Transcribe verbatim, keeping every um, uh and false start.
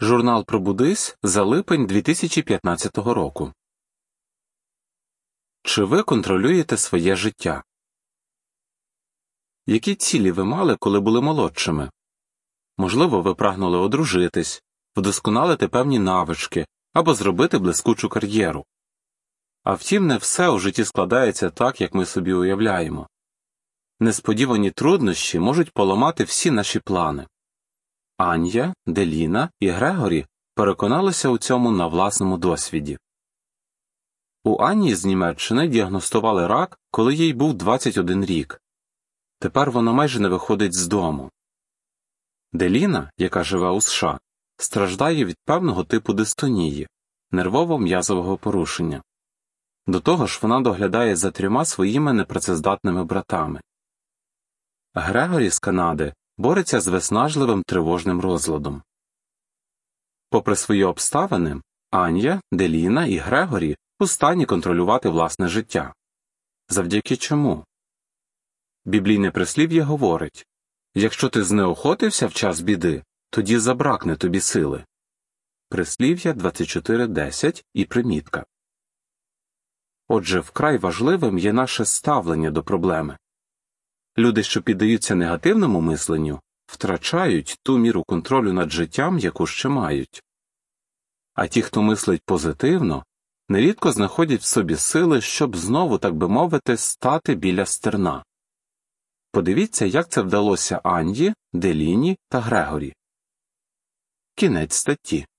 Журнал «Пробудись» за липень дві тисячі п'ятнадцятого року. Чи ви контролюєте своє життя? Які цілі ви мали, коли були молодшими? Можливо, ви прагнули одружитись, вдосконалити певні навички або зробити блискучу кар'єру. А втім, не все у житті складається так, як ми собі уявляємо. Несподівані труднощі можуть поламати всі наші плани. Аня, Деліна і Грегорі переконалися у цьому на власному досвіді. У Ані з Німеччини діагностували рак, коли їй був двадцять один рік. Тепер вона майже не виходить з дому. Деліна, яка живе у США, страждає від певного типу дистонії – нервово-м'язового порушення. До того ж, вона доглядає за трьома своїми непрацездатними братами. Грегорі з Канади бореться з виснажливим тривожним розладом. Попри свої обставини, Аня, Деліна і Грегорі у стані контролювати власне життя. Завдяки чому? Біблійне прислів'я говорить: «Якщо ти знеохотився в час біди, тоді забракне тобі сили». Прислів'я двадцять чотири десять і примітка. Отже, вкрай важливим є наше ставлення до проблеми. Люди, що піддаються негативному мисленню, втрачають ту міру контролю над життям, яку ще мають. А ті, хто мислить позитивно, нерідко знаходять в собі сили, щоб знову, так би мовити, стати біля стерна. Подивіться, як це вдалося Анді, Деліні та Грегорі. Кінець статті.